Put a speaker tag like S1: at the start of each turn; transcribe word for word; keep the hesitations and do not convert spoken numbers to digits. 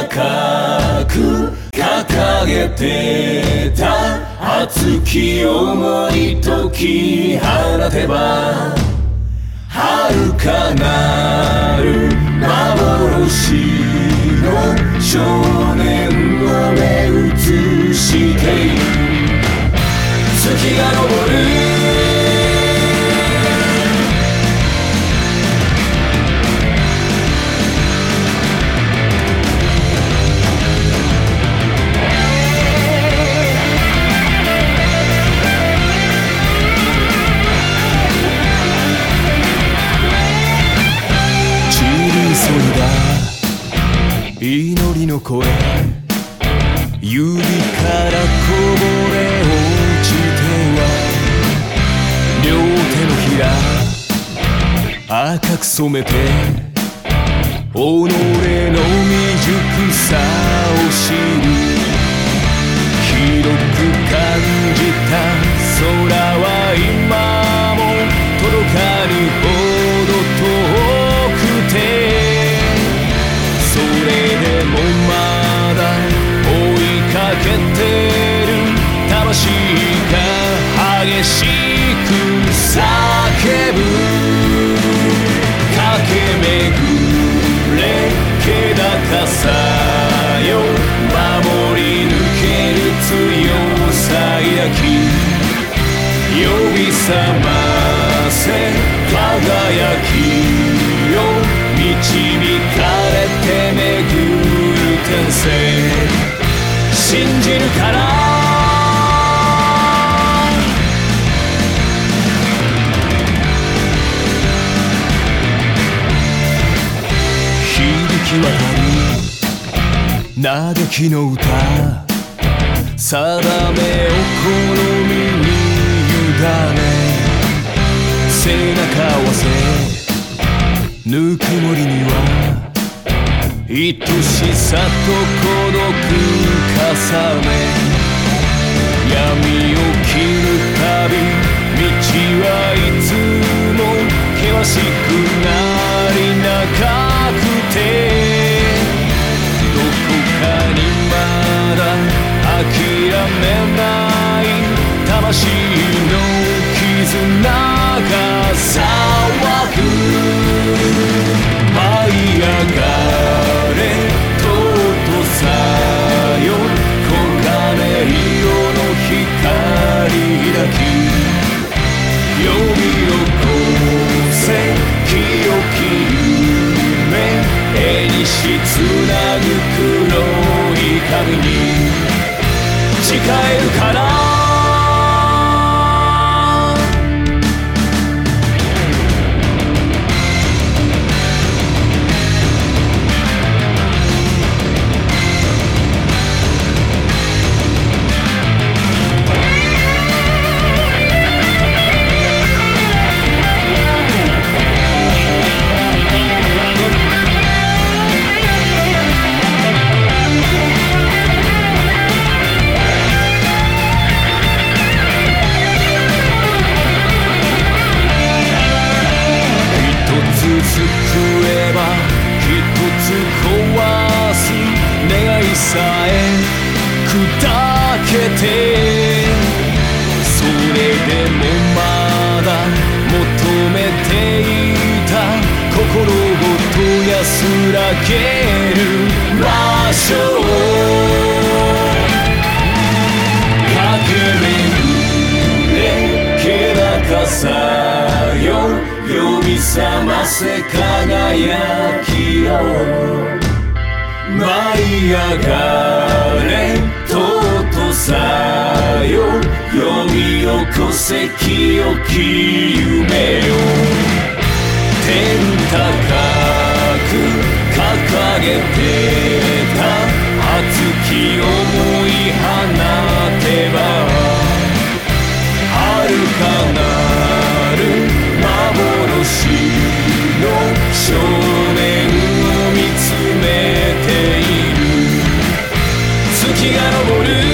S1: 高く掲げてた熱き想い解き放てば遥かなる幻の少年を目映している月が昇る祈りの声指からこぼれ落ちては両手のひら赤く染めて己の未熟さを知る広く感じた空は今も届かぬほど遠くてそれでもまだ追いかけてる魂が激しく叫ぶ駆け巡れ気高さよ守り抜ける強さ抱き呼び覚ませ輝きよ導かれて巡る転生信じるから響き渡る嘆きの歌定めを好みに委ね背中合わせぬくもりには愛しさと孤独重ね闇を切るたび道はいつも険しくなり長くてどこかにまだ諦めない魂の絆が騒ぐ舞い上がれ尊さよ黄金色の光抱き呼び起こせ清き夢絵にしつなぐ黒い髪に誓えるから救えば一つ壊す願いさえ砕けてそれでもまだ求めていた心ごと安らげる場所を駆け巡れ気高さよ呼び覚ませ輝きよ舞い上がれ尊さよ呼び起こせ清き夢よ天高く掲げてた熱き想い放てば遥かなる幻の少年を見つめている月が昇る